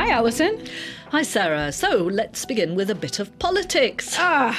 Hi, Alison. Hi, Sarah. So let's begin with a bit of politics.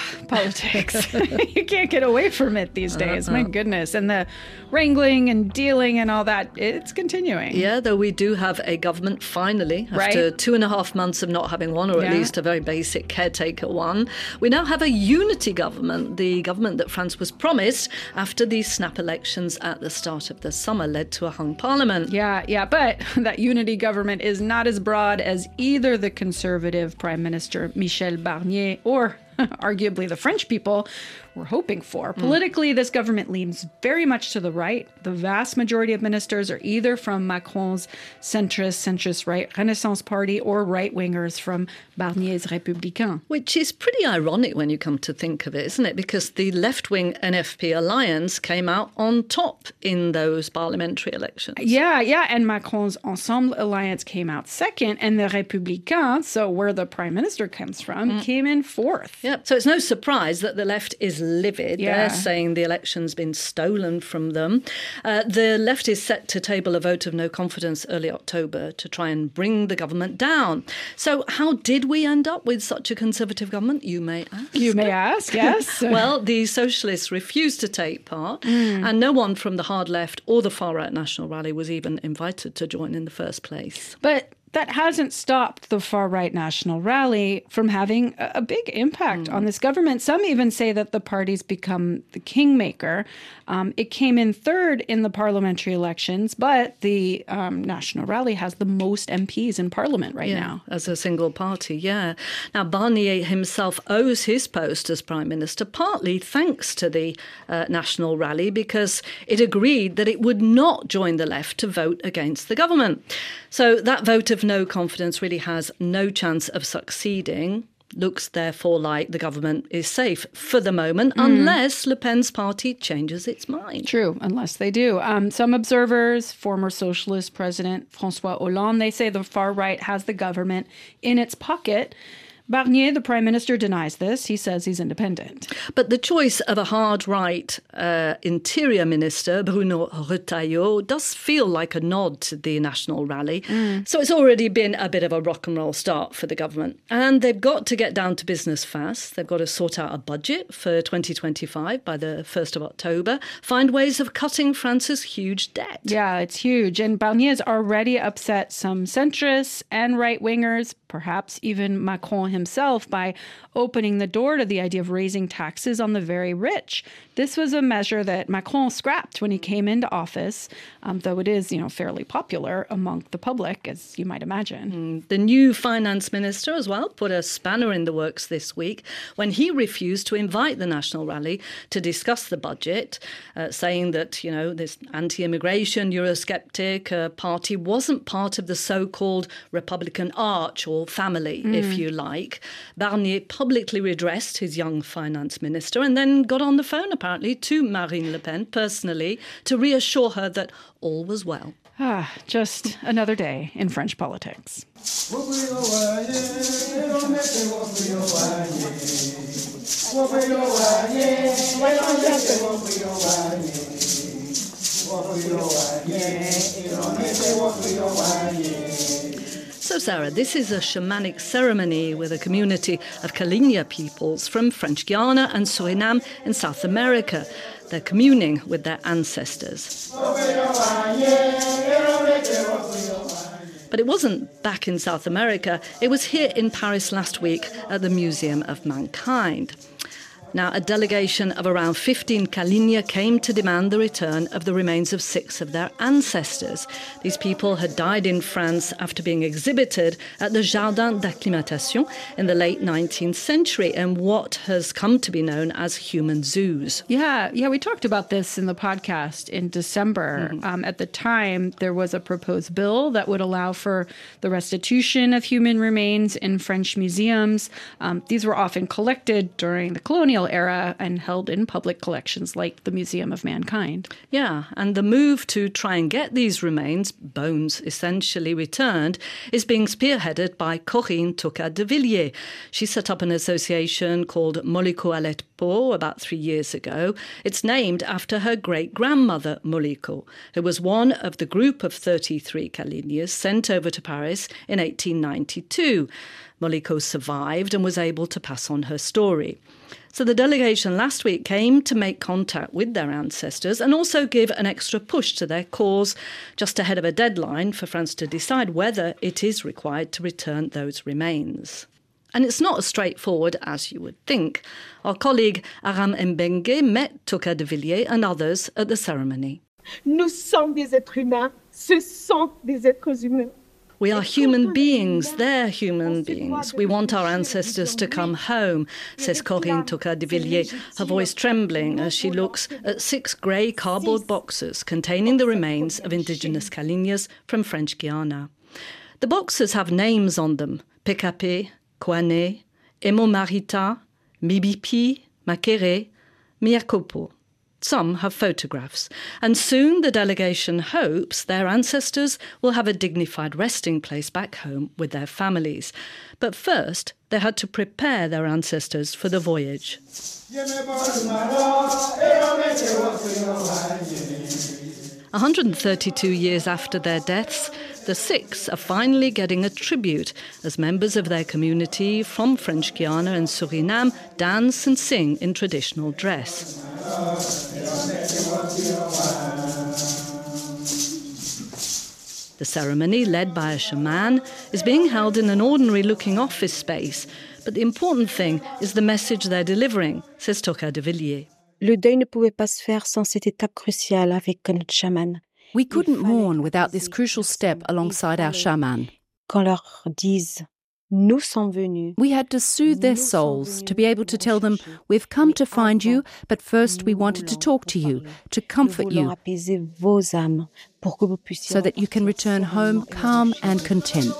Politics. You can't get away from it these days. My goodness. And the wrangling and dealing and all that, it's continuing. Yeah, though we do have a government finally, after 2.5 months of not having one, or at least a very basic caretaker one. We now have a unity government, the government that France was promised after the snap elections at the start of the summer led to a hung parliament. Yeah, but that unity government is not as broad as either the Conservative Prime Minister Michel Barnier or arguably the French people were hoping for. Politically, this government leans very much to the right. The vast majority of ministers are either from Macron's centrist right Renaissance Party or right-wingers from Barnier's Républicains. Which is pretty ironic when you come to think of it, isn't it? Because the left-wing NFP alliance came out on top in those parliamentary elections. Yeah, and Macron's Ensemble alliance came out second, and the Républicains, so where the prime minister comes from, came in fourth. Yeah, so it's no surprise that the left is livid. They're saying the election's been stolen from them. The left is set to table a vote of no confidence early October to try and bring the government down. So how did we end up with such a conservative government, you may ask? You may ask, yes. Well, the socialists refused to take part, and no one from the hard left or the far-right National Rally was even invited to join in the first place. But that hasn't stopped the far-right National Rally from having a big impact on this government. Some even say that the party's become the kingmaker. It came in third in the parliamentary elections, but the National Rally has the most MPs in parliament right now. As a single party, Now, Barnier himself owes his post as Prime Minister partly thanks to the National Rally, because it agreed that it would not join the left to vote against the government. So that vote of no confidence really has no chance of succeeding. Looks therefore like the government is safe for the moment, unless Le Pen's party changes its mind. True, unless they do. Some observers, former socialist President François Hollande, they say the far right has the government in its pocket. Barnier, the prime minister, denies this. He says he's independent. But the choice of a hard right interior minister, Bruno Retailleau, does feel like a nod to the National Rally. So it's already been a bit of a rock and roll start for the government. And they've got to get down to business fast. They've got to sort out a budget for 2025 by the 1st of October, find ways of cutting France's huge debt. Yeah, it's huge. And Barnier's already upset some centrists and right-wingers, perhaps even Macron himself, by opening the door to the idea of raising taxes on the very rich. This was a measure that Macron scrapped when he came into office, though it is, fairly popular among the public, as you might imagine. The new finance minister as well put a spanner in the works this week when he refused to invite the National Rally to discuss the budget, saying that, this anti-immigration Eurosceptic party wasn't part of the so-called Republican arch or family, if you like. Barnier publicly redressed his young finance minister and then got on the phone, apparently, to Marine Le Pen personally to reassure her that all was well. Just another day in French politics. So, Sarah, this is a shamanic ceremony with a community of Kalinya peoples from French Guiana and Suriname in South America. They're communing with their ancestors. But it wasn't back in South America. It was here in Paris last week at the Museum of Mankind. Now, a delegation of around 15 Kalinya came to demand the return of the remains of 6 of their ancestors. These people had died in France after being exhibited at the Jardin d'Acclimatation in the late 19th century in what has come to be known as human zoos. Yeah, we talked about this in the podcast in December. At the time, there was a proposed bill that would allow for the restitution of human remains in French museums. These were often collected during the colonial era and held in public collections like the Museum of Mankind. Yeah, and the move to try and get these remains, bones essentially, returned is being spearheaded by Corinne Tocquat de Villiers. She set up an association called Moleko Alet Kaliningrad about 3 years ago. It's named after her great-grandmother, Moliko, who was one of the group of 33 Kalinyas sent over to Paris in 1892. Moliko survived and was able to pass on her story. So the delegation last week came to make contact with their ancestors and also give an extra push to their cause, just ahead of a deadline for France to decide whether it is required to return those remains. And it's not as straightforward as you would think. Our colleague Aram Mbengue met Toka de Villiers and others at the ceremony. Nous sommes des êtres humains. Ce sont des êtres humains. We are human beings, they're human beings. We want our ancestors to come home, says Corinne Toka de Villiers, her voice trembling as she looks at 6 grey cardboard boxes containing the remains of indigenous Kalinyas from French Guiana. The boxes have names on them: Pekapé, Kwane, Emo Marita, Mibipi, Makere, Miakopo. Some have photographs, and soon the delegation hopes their ancestors will have a dignified resting place back home with their families. But first, they had to prepare their ancestors for the voyage. 132 years after their deaths, the 6 are finally getting a tribute as members of their community from French Guiana and Suriname dance and sing in traditional dress. The ceremony, led by a shaman, is being held in an ordinary-looking office space, but the important thing is the message they're delivering, says Toka de Villiers. Le deuil ne pouvait pas se faire sans cette étape cruciale avec notre chaman. We couldn't mourn without this crucial step alongside our shaman. Qu'on leur dise, nous sommes venus. We had to soothe their souls, to be able to tell them, we've come to find you, but first we wanted to talk to you, to comfort you, so that you can return home calm and content.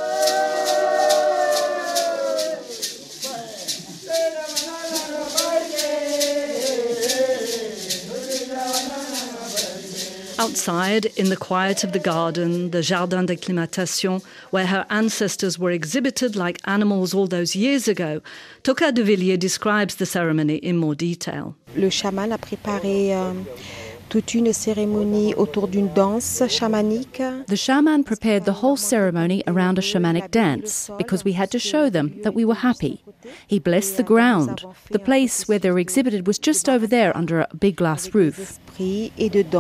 Outside, in the quiet of the garden, the Jardin d'Acclimatation, where her ancestors were exhibited like animals all those years ago, Toka de Villiers describes the ceremony in more detail. Le chaman a préparé toute une cérémonie autour d'une danse chamanique. The shaman prepared the whole ceremony around a shamanic dance because we had to show them that we were happy. He blessed the ground. The place where they were exhibited was just over there under a big glass roof. We did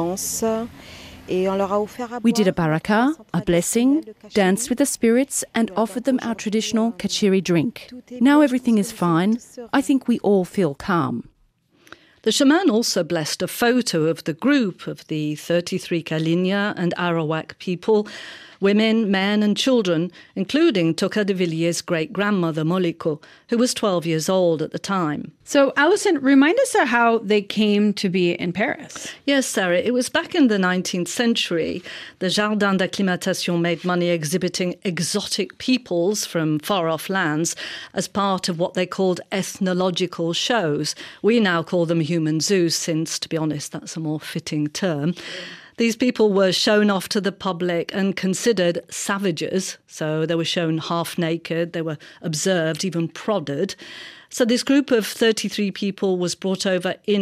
a baraka, a blessing, danced with the spirits and offered them our traditional kachiri drink. Now everything is fine. I think we all feel calm. The shaman also blessed a photo of the group of the 33 Kalinya and Arawak people, women, men and children, including Toka de Villiers' great-grandmother Moliko, who was 12 years old at the time. So, Alison, remind us of how they came to be in Paris. Yes, Sarah, it was back in the 19th century. The Jardin d'Acclimatation made money exhibiting exotic peoples from far-off lands as part of what they called ethnological shows. We now call them human zoos since, to be honest, that's a more fitting term. These people were shown off to the public and considered savages, so they were shown half naked, they were observed, even prodded. So this group of 33 people was brought over in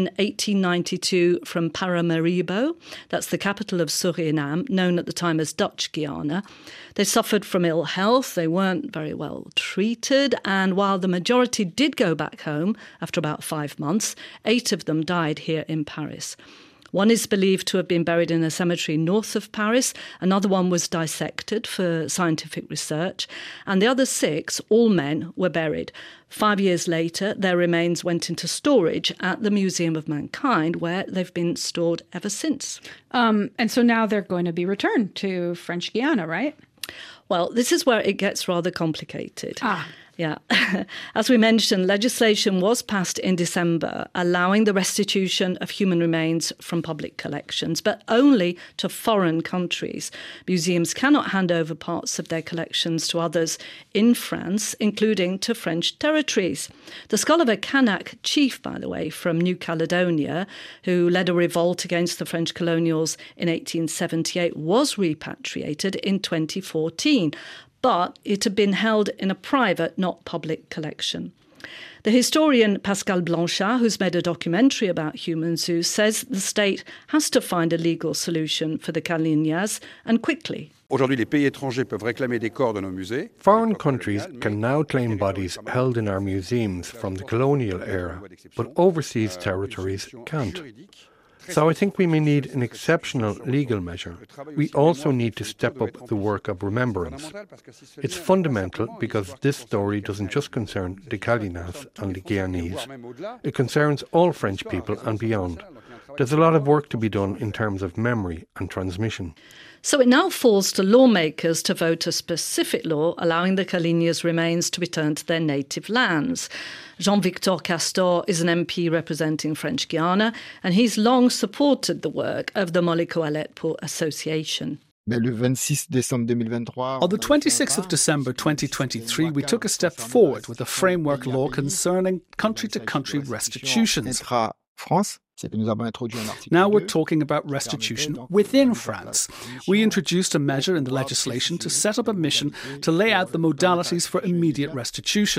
1892 from Paramaribo, that's the capital of Suriname, known at the time as Dutch Guiana. They suffered from ill health, they weren't very well treated, and while the majority did go back home after about 5 months, 8 of them died here in Paris. One is believed to have been buried in a cemetery north of Paris. Another one was dissected for scientific research. And the other 6, all men, were buried. 5 years later, their remains went into storage at the Museum of Mankind, where they've been stored ever since. And so now they're going to be returned to French Guiana, right? Well, this is where it gets rather complicated. Yeah. As we mentioned, legislation was passed in December allowing the restitution of human remains from public collections, but only to foreign countries. Museums cannot hand over parts of their collections to others in France, including to French territories. The skull of a Kanak chief, by the way, from New Caledonia, who led a revolt against the French colonials in 1878, was repatriated in 2014. But it had been held in a private, not public collection. The historian Pascal Blanchard, who's made a documentary about human zoos, says the state has to find a legal solution for the Kalinias, and quickly. Aujourd'hui, les pays étrangers peuvent réclamer des corps de nos musées. Foreign countries can now claim bodies held in our museums from the colonial era, but overseas territories can't. So I think we may need an exceptional legal measure. We also need to step up the work of remembrance. It's fundamental because this story doesn't just concern the Kalinas and the Guyanese. It concerns all French people and beyond. There's a lot of work to be done in terms of memory and transmission. So it now falls to lawmakers to vote a specific law allowing the Kalinias' remains to return to their native lands. Jean-Victor Castor is an MP representing French Guiana, and he's long supported the work of the Moliko Aletpo Association. On the 26th of December 2023, we took a step forward with a framework law concerning country-to-country restitutions. Now we're talking about restitution within France. We introduced a measure in the legislation to set up a mission to lay out the modalities for immediate restitution.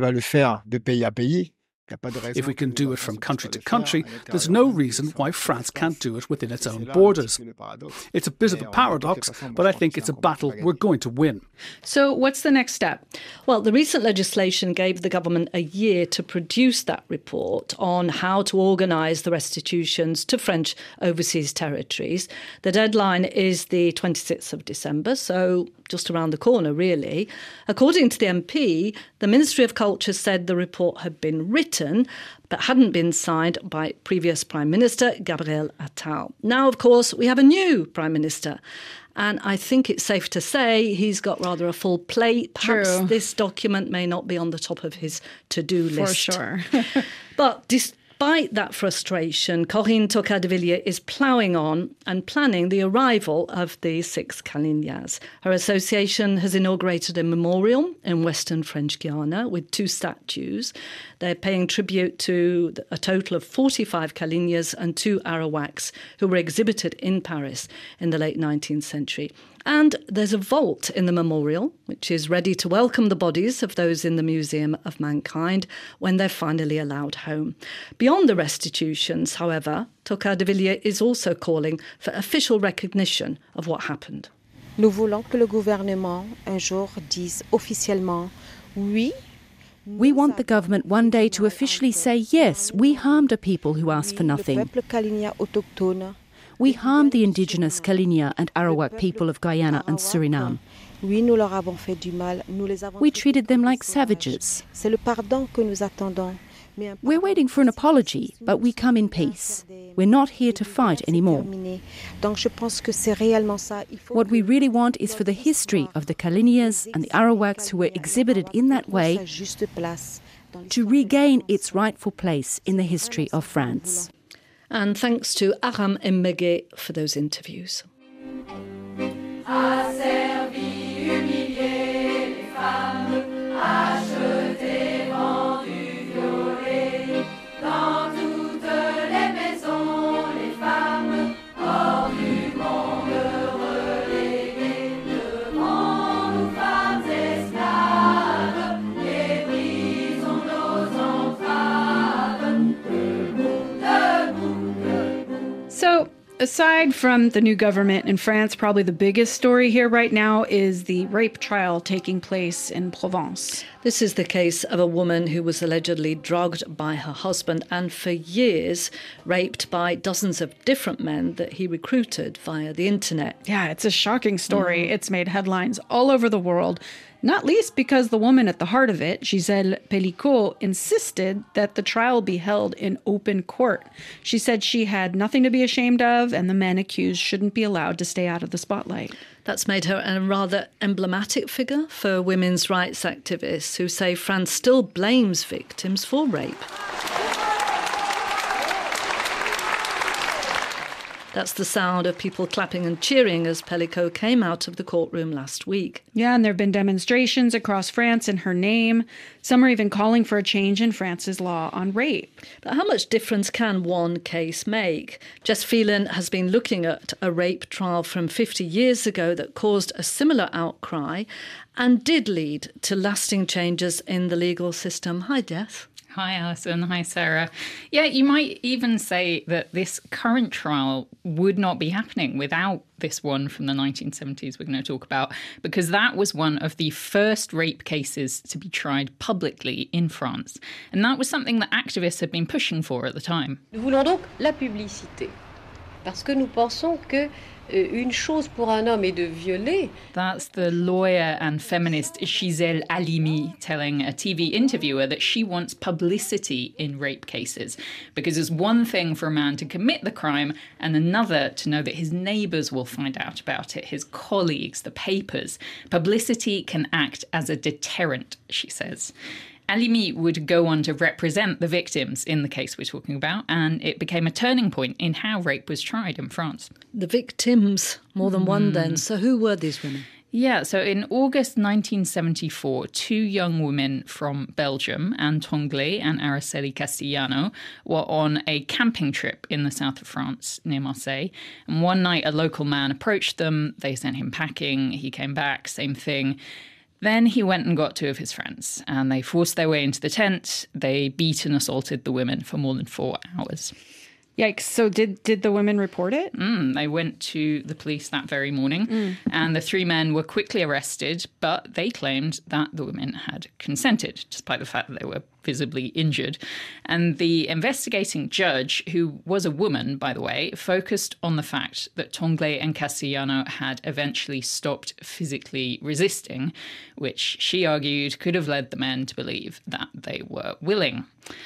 If we can do it from country to country, there's no reason why France can't do it within its own borders. It's a bit of a paradox, but I think it's a battle we're going to win. So what's the next step? Well, the recent legislation gave the government a year to produce that report on how to organise the restitutions to French overseas territories. The deadline is the 26th of December, so just around the corner, really. According to the MP, the Ministry of Culture said the report had been written but hadn't been signed by previous Prime Minister Gabriel Attal. Now, of course, we have a new Prime Minister. And I think it's safe to say he's got rather a full plate. Perhaps this document may not be on the top of his to-do list. For sure. But despite that frustration, Corinne Tocqueville is ploughing on and planning the arrival of the 6 Kalinias. Her association has inaugurated a memorial in Western French Guiana with 2 statues. They're paying tribute to a total of 45 Kalinias and 2 Arawaks who were exhibited in Paris in the late 19th century. And there's a vault in the memorial, which is ready to welcome the bodies of those in the Museum of Mankind when they're finally allowed home. Beyond the restitutions, however, Tocqueville is also calling for official recognition of what happened. Nous voulons que le gouvernement un jour dise officiellement oui. We want the government one day to officially say, yes, we harmed a people who asked for nothing. We harmed the indigenous Kalinia and Arawak people of Guyana and Suriname. We treated them like savages. We're waiting for an apology, but we come in peace. We're not here to fight anymore. What we really want is for the history of the Kalinias and the Arawaks who were exhibited in that way to regain its rightful place in the history of France. And thanks to Aram Mbege for those interviews. So, aside from the new government in France, probably the biggest story here right now is the rape trial taking place in Provence. This is the case of a woman who was allegedly drugged by her husband and for years raped by dozens of different men that he recruited via the internet. Yeah, it's a shocking story. It's made headlines all over the world. Not least because the woman at the heart of it, Gisèle Pelicot, insisted that the trial be held in open court. She said she had nothing to be ashamed of and the men accused shouldn't be allowed to stay out of the spotlight. That's made her a rather emblematic figure for women's rights activists who say France still blames victims for rape. That's the sound of people clapping and cheering as Pellicot came out of the courtroom last week. Yeah, and there have been demonstrations across France in her name. Some are even calling for a change in France's law on rape. But how much difference can one case make? Jess Phelan has been looking at a rape trial from 50 years ago that caused a similar outcry and did lead to lasting changes in the legal system. Hi, Jess. Hi, Alison. Hi, Sarah. Yeah, you might even say that this current trial would not be happening without this one from the 1970s we're going to talk about, because that was one of the first rape cases to be tried publicly in France. And that was something that activists had been pushing for at the time. Nous voulons donc la publicité, parce que nous pensons que une chose pour un homme est de violer. That's the lawyer and feminist Gisèle Halimi telling a TV interviewer that she wants publicity in rape cases, because it's one thing for a man to commit the crime and another to know that his neighbours will find out about it, his colleagues, the papers. Publicity can act as a deterrent, she says. Halimi would go on to represent the victims in the case we're talking about, and it became a turning point in how rape was tried in France. The victims, more than one then. So who were these women? Yeah, so in August 1974, two young women from Belgium, Anne Tonglé and Araceli Castellano, were on a camping trip in the south of France near Marseille. And one night a local man approached them. They sent him packing. He came back, same thing. Then he went and got two of his friends, and they forced their way into the tent. They beat and assaulted the women for more than 4 hours. Yikes. So did the women report it? They went to the police that very morning, and the three men were quickly arrested, but they claimed that the women had consented, despite the fact that they were visibly injured. And the investigating judge, who was a woman, by the way, focused on the fact that Tonglé and Castellano had eventually stopped physically resisting, which she argued could have led the men to believe that they were willing.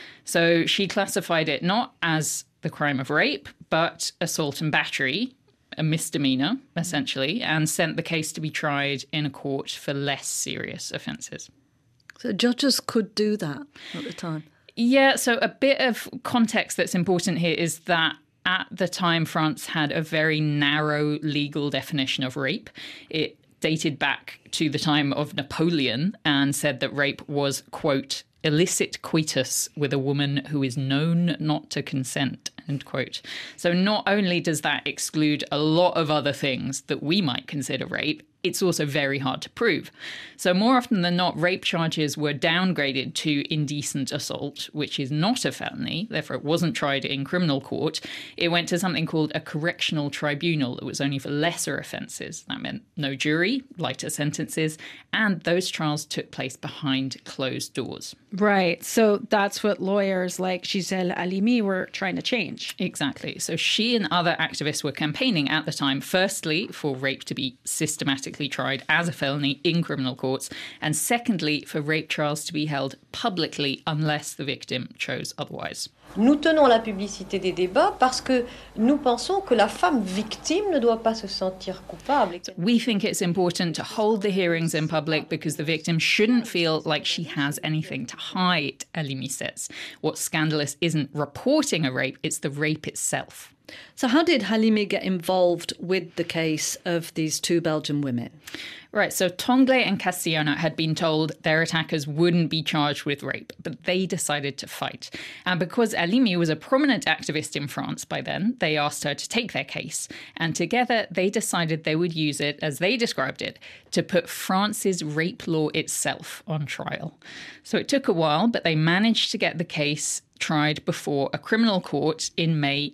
So she classified it not as the crime of rape, but assault and battery, a misdemeanor, essentially, and sent the case to be tried in a court for less serious offences. So judges could do that at the time? Yeah, so a bit of context that's important here is that at the time, France had a very narrow legal definition of rape. It dated back to the time of Napoleon and said that rape was, quote, illicit coitus with a woman who is known not to consent, end quote. So not only does that exclude a lot of other things that we might consider rape, it's also very hard to prove. So more often than not, rape charges were downgraded to indecent assault, which is not a felony. Therefore, it wasn't tried in criminal court. It went to something called a correctional tribunal that was only for lesser offences. That meant no jury, lighter sentences, and those trials took place behind closed doors. Right. So that's what lawyers like Gisèle Halimi were trying to change. Exactly. So she and other activists were campaigning at the time, firstly, for rape to be systematically tried as a felony in criminal courts, and secondly, for rape trials to be held publicly unless the victim chose otherwise. Nous tenons la publicité des débats parce que nous pensons que la femme victime ne doit pas se sentir coupable. We think it's important to hold the hearings in public because the victim shouldn't feel like she has anything to hide, Halimi says. What's scandalous isn't reporting a rape, it's the rape itself. So how did Halimi get involved with the case of these two Belgian women? Right, so Tonglé and Castellano had been told their attackers wouldn't be charged with rape, but they decided to fight. And because Halimi was a prominent activist in France by then, they asked her to take their case. And together, they decided they would use it, as they described it, to put France's rape law itself on trial. So it took a while, but they managed to get the case tried before a criminal court in May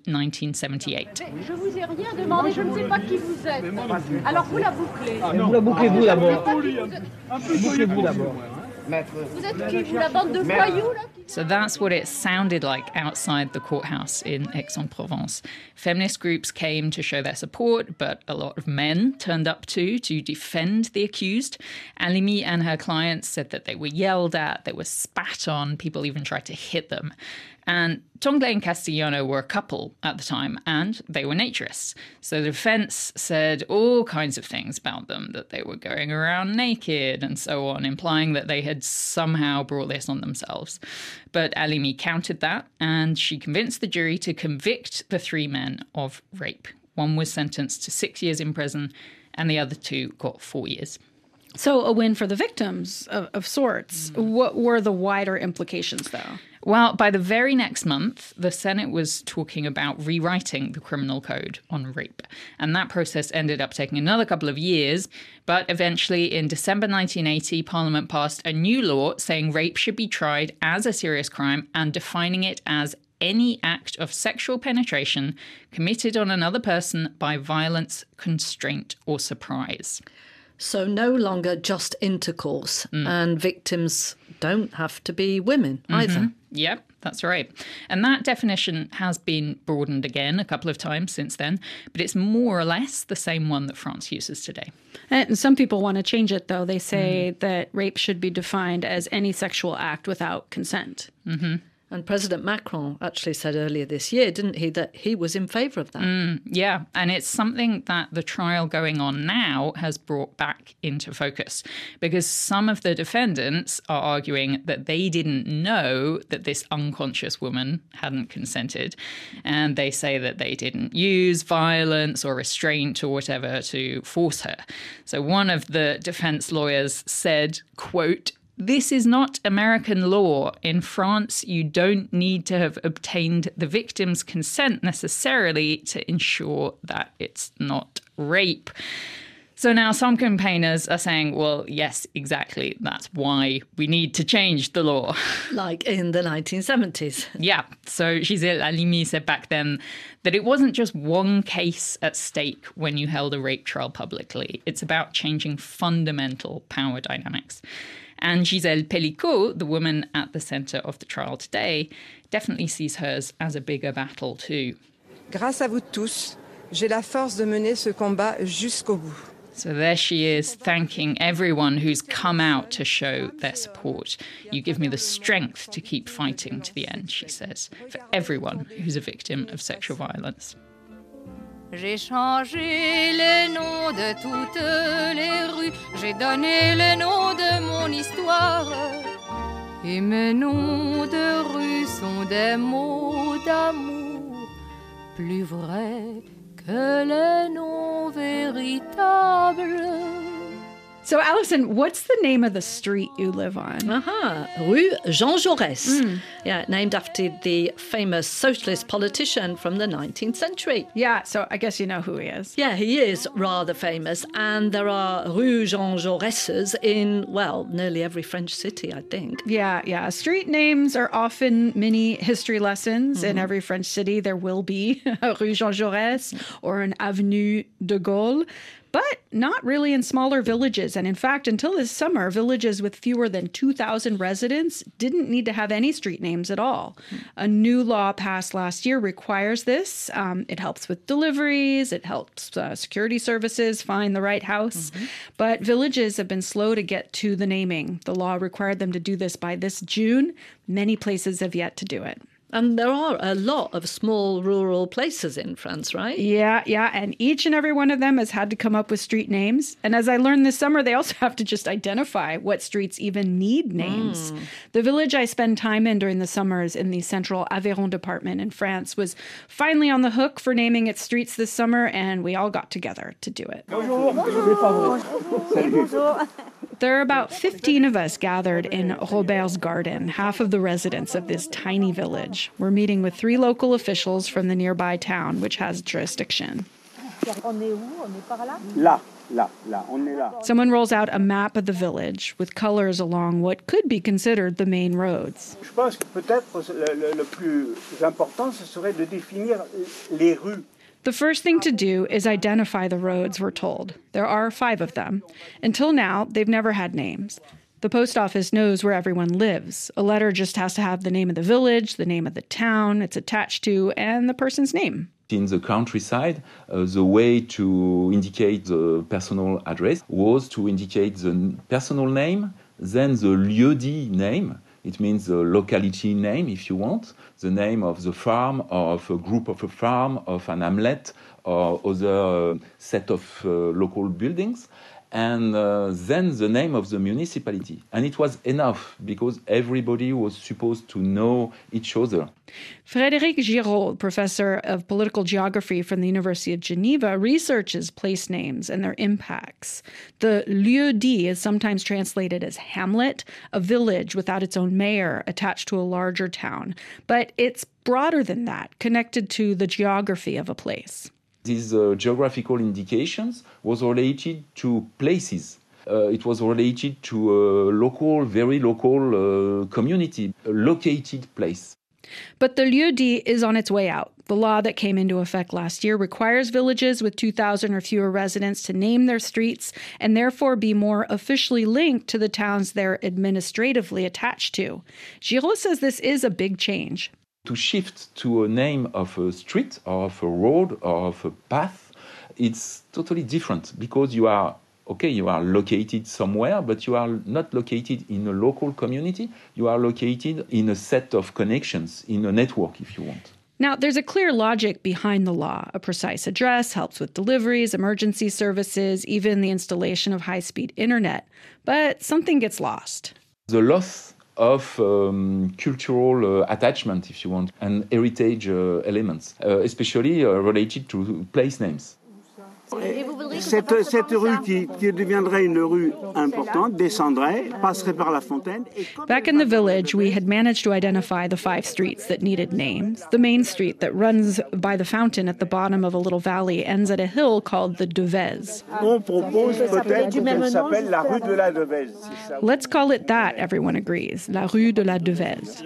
1978. Je vous ai rien demandé, je ne sais pas qui vous êtes. Alors vous la bouclez. Vous la bouclez-vous d'abord. Bouclez-vous d'abord. Vous êtes qui, vous, la bande de voyous là? So that's what it sounded like outside the courthouse in Aix-en-Provence. Feminist groups came to show their support, but a lot of men turned up too to defend the accused. Halimi and her clients said that they were yelled at, they were spat on, people even tried to hit them. And Tonglé and Castellano were a couple at the time, and they were naturists. So the defence said all kinds of things about them, that they were going around naked and so on, implying that they had somehow brought this on themselves. But Halimi countered that, and she convinced the jury to convict the three men of rape, One was sentenced to 6 years in prison, and the other two got 4 years. So a win for the victims of sorts. What were the wider implications, though? Well, by the very next month, the Senate was talking about rewriting the criminal code on rape. And that process ended up taking another couple of years. But eventually, in December 1980, Parliament passed a new law saying rape should be tried as a serious crime and defining it as any act of sexual penetration committed on another person by violence, constraint, or surprise. So no longer just intercourse, and victims don't have to be women either. Yep, that's right. And that definition has been broadened again a couple of times since then, but it's more or less the same one that France uses today. And some people want to change it, though. They say that rape should be defined as any sexual act without consent. And President Macron actually said earlier this year, didn't he, that he was in favour of that? Yeah, and it's something that the trial going on now has brought back into focus, because some of the defendants are arguing that they didn't know that this unconscious woman hadn't consented, and they say that they didn't use violence or restraint or whatever to force her. So one of the defence lawyers said, quote, "This is not American law. In France, you don't need to have obtained the victim's consent necessarily to ensure that it's not rape." So now some campaigners are saying, well, yes, exactly. That's why we need to change the law. Like in the 1970s. Yeah. So Gisèle Halimi said back then that it wasn't just one case at stake when you held a rape trial publicly. It's about changing fundamental power dynamics. And Gisèle Pellicot, the woman at the centre of the trial today, definitely sees hers as a bigger battle too. Grâce à vous tous, j'ai la force de mener ce combat jusqu'au bout. So there she is, thanking everyone who's come out to show their support. You give me the strength to keep fighting to the end, she says, for everyone who's a victim of sexual violence. J'ai changé les noms de toutes les rues, j'ai donné le nom de mon histoire. Et mes noms de rue sont des mots d'amour, plus vrais que les noms véritables. So, Alison, what's the name of the street you live on? Rue Jean Jaurès. Yeah, named after the famous socialist politician from the 19th century. Yeah, so I guess you know who he is. Yeah, he is rather famous. And there are Rue Jean Jaurèses in, well, nearly every French city, I think. Yeah. Street names are often mini history lessons. In every French city, there will be a Rue Jean Jaurès or an Avenue de Gaulle. But not really in smaller villages. And in fact, until this summer, villages with fewer than 2,000 residents didn't need to have any street names at all. A new law passed last year requires this. It helps with deliveries. It helps security services find the right house. But villages have been slow to get to the naming. The law required them to do this by this June. Many places have yet to do it. And there are a lot of small rural places in France, right? Yeah. And each and every one of them has had to come up with street names. And as I learned this summer, they also have to just identify what streets even need names. The village I spend time in during the summers in the central Aveyron department in France was finally on the hook for naming its streets this summer, and we all got together to do it. There are about 15 of us gathered in Robert's garden, half of the residents of this tiny village. We're meeting with 3 local officials from the nearby town, which has jurisdiction. Someone rolls out a map of the village with colors along what could be considered the main roads. Je pense que peut-être le plus important, ce serait de définir les rues. The first thing to do is identify the roads, we're told. There are 5 of them. Until now, they've never had names. The post office knows where everyone lives. A letter just has to have the name of the village, the name of the town it's attached to, and the person's name. In the countryside, the way to indicate the personal address was to indicate the personal name, then the lieu-dit name. It means the locality name, if you want, the name of the farm, or of a group of a farm, of an hamlet, or other set of local buildings. and then the name of the municipality. And it was enough because everybody was supposed to know each other. Frédéric Giraud, professor of political geography from the University of Geneva, researches place names and their impacts. The lieu-dit is sometimes translated as hamlet, a village without its own mayor attached to a larger town. But it's broader than that, connected to the geography of a place. These geographical indications was related to places. It was related to a local, very local community, a located place. But the lieu-dit is on its way out. The law that came into effect last year requires villages with 2,000 or fewer residents to name their streets and therefore be more officially linked to the towns they're administratively attached to. Giraud says this is a big change. To shift to a name of a street or of a road or of a path, it's totally different because you are located somewhere, but you are not located in a local community. You are located in a set of connections, in a network, if you want. Now, there's a clear logic behind the law. A precise address helps with deliveries, emergency services, even the installation of high-speed internet. But something gets lost. The loss of cultural attachment, if you want, and heritage elements, especially related to place names. Cette rue qui deviendrait une rue importante descendrait, passerait par la fontaine. Back in the village, we had managed to identify the 5 streets that needed names. The main street that runs by the fountain at the bottom of a little valley ends at a hill called the Devèze. On propose peut-être qu'elle s'appelle la rue de la Devèze. Let's call it that, everyone agrees, la rue de la Devèze.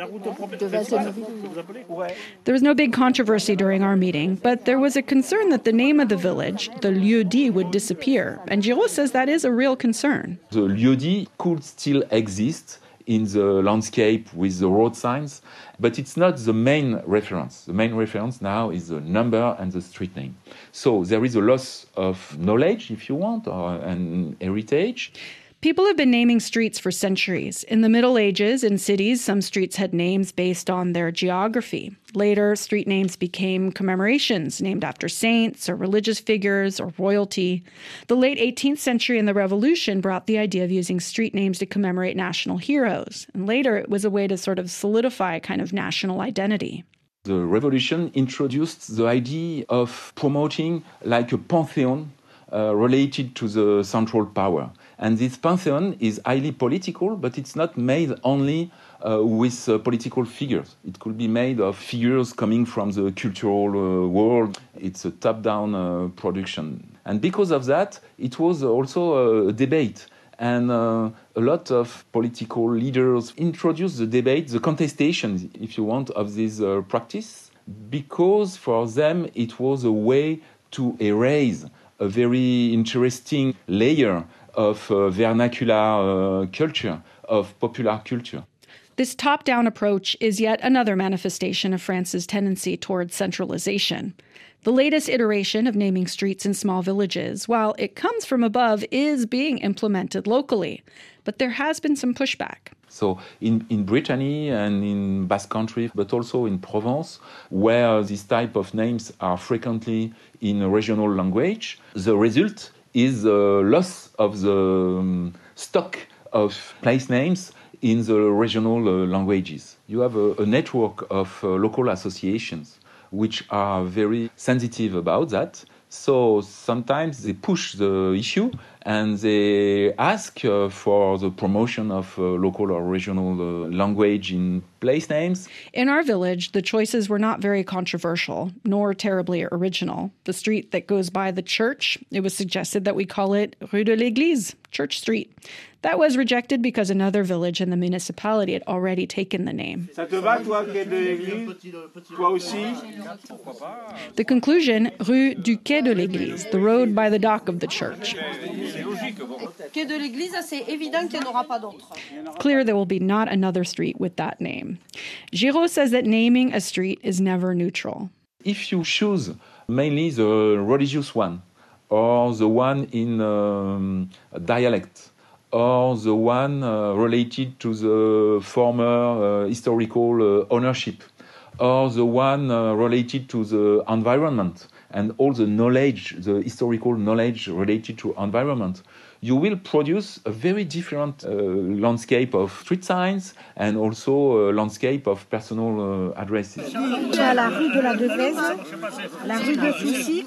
There was no big controversy during our meeting, but there was a concern that the name of the village, the lieu-dit, would disappear. And Giraud says that is a real concern. The lieu-dit could still exist in the landscape with the road signs, but it's not the main reference. The main reference now is the number and the street name. So there is a loss of knowledge, if you want, and heritage. People have been naming streets for centuries. In the Middle Ages, in cities, some streets had names based on their geography. Later, street names became commemorations named after saints or religious figures or royalty. The late 18th century and the Revolution brought the idea of using street names to commemorate national heroes. And later, it was a way to sort of solidify a kind of national identity. The Revolution introduced the idea of promoting like a pantheon related to the central power. And this pantheon is highly political, but it's not made only with political figures. It could be made of figures coming from the cultural world. It's a top-down production. And because of that, it was also a debate. And a lot of political leaders introduced the debate, the contestation, if you want, of this practice, because for them it was a way to erase a very interesting layer of vernacular culture, of popular culture. This top-down approach is yet another manifestation of France's tendency towards centralization. The latest iteration of naming streets in small villages, while it comes from above, is being implemented locally. But there has been some pushback. So in Brittany and in Basque Country, but also in Provence, where these type of names are frequently in a regional language, the result is a loss of the stock of place names in the regional languages. You have a network of local associations which are very sensitive about that. So sometimes they push the issue and they ask for the promotion of local or regional language in place names. In our village, the choices were not very controversial, nor terribly original. The street that goes by the church, it was suggested that we call it Rue de l'Église, Church Street. That was rejected because another village in the municipality had already taken the name. Ça te va, toi, Quai de l'Église? Toi aussi? The conclusion, Rue du Quai de l'Église, the road by the dock of the church. Quai de l'Église, c'est évident qu'il n'y en aura pas d'autre. Clear there will be not another street with that name. Giraud says that naming a street is never neutral. If you choose mainly the religious one, or the one in dialect, or the one related to the former historical ownership, or the one related to the environment and all the knowledge, the historical knowledge related to environment, you will produce a very different landscape of street signs and also a landscape of personal addresses. Tu as la rue de la Devèze, la rue de Soucy.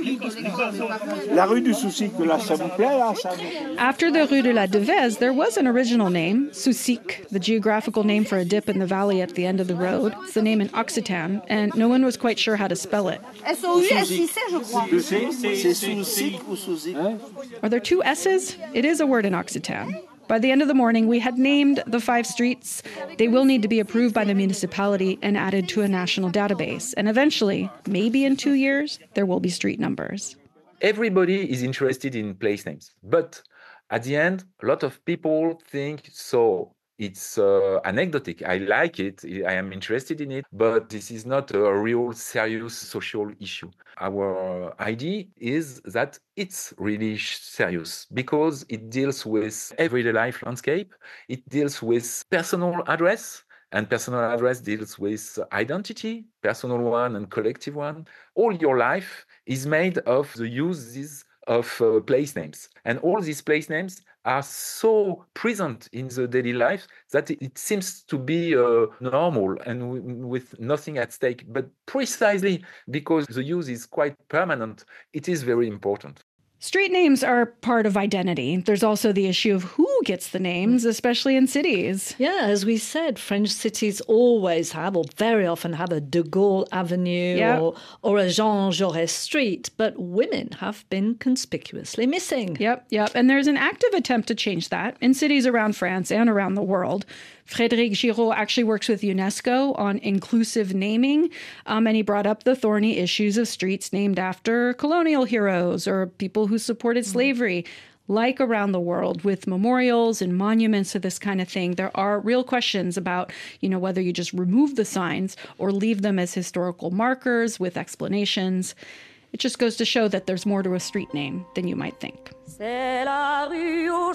La rue du Soucy, là, ça vous plaît, là, ça? After the Rue de la Devèze, there was an original name, Soucic, the geographical name for a dip in the valley at the end of the road. It's the name in Occitan, and no one was quite sure how to spell it. S-O-U-S-I-C, je crois. C'est Soucy ou Soucy? Are there two S's? It is a word in Occitan. By the end of the morning, we had named the 5 streets. They will need to be approved by the municipality and added to a national database. And eventually, maybe in 2 years, there will be street numbers. Everybody is interested in place names, but at the end, a lot of people think so. It's anecdotic. I like it. I am interested in it, but this is not a real serious social issue. Our idea is that it's really serious because it deals with everyday life landscape. It deals with personal address, and personal address deals with identity, personal one and collective one. All your life is made of the uses of place names. And all these place names are so present in the daily life that it seems to be normal and with nothing at stake. But precisely because the use is quite permanent, it is very important. Street names are part of identity. There's also the issue of who gets the names, especially in cities. Yeah, as we said, French cities always have, or very often have, a de Gaulle Avenue or a Jean Jaurès Street, but women have been conspicuously missing. Yep. And there's an active attempt to change that in cities around France and around the world. Frédéric Giraud actually works with UNESCO on inclusive naming, and he brought up the thorny issues of streets named after colonial heroes or people who supported slavery. Like around the world with memorials and monuments to this kind of thing, there are real questions about, whether you just remove the signs or leave them as historical markers with explanations. It just goes to show that there's more to a street name than you might think. C'est la rue aux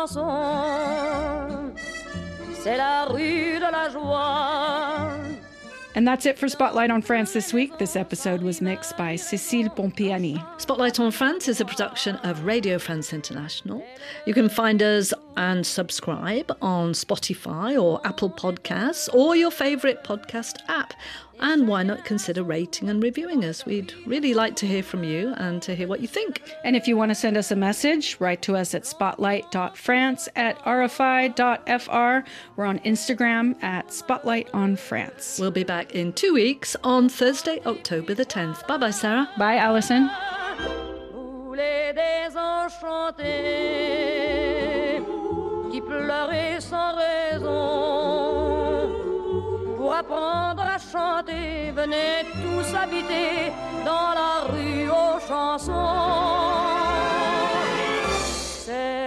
chansons. C'est la rue de la joie. And that's it for Spotlight on France this week. This episode was mixed by Cécile Pompiani. Spotlight on France is a production of Radio France International. You can find us and subscribe on Spotify or Apple Podcasts or your favourite podcast app. And why not consider rating and reviewing us? We'd really like to hear from you and to hear what you think. And if you want to send us a message, write to us at spotlight.france@rfi.fr. We're on Instagram at Spotlight on France. We'll be back in 2 weeks on Thursday, October the 10th. Bye-bye, Sarah. Bye, Alison. Qui pleurait sans raison. Pour apprendre à chanter, venez tous habiter dans la rue aux chansons. C'est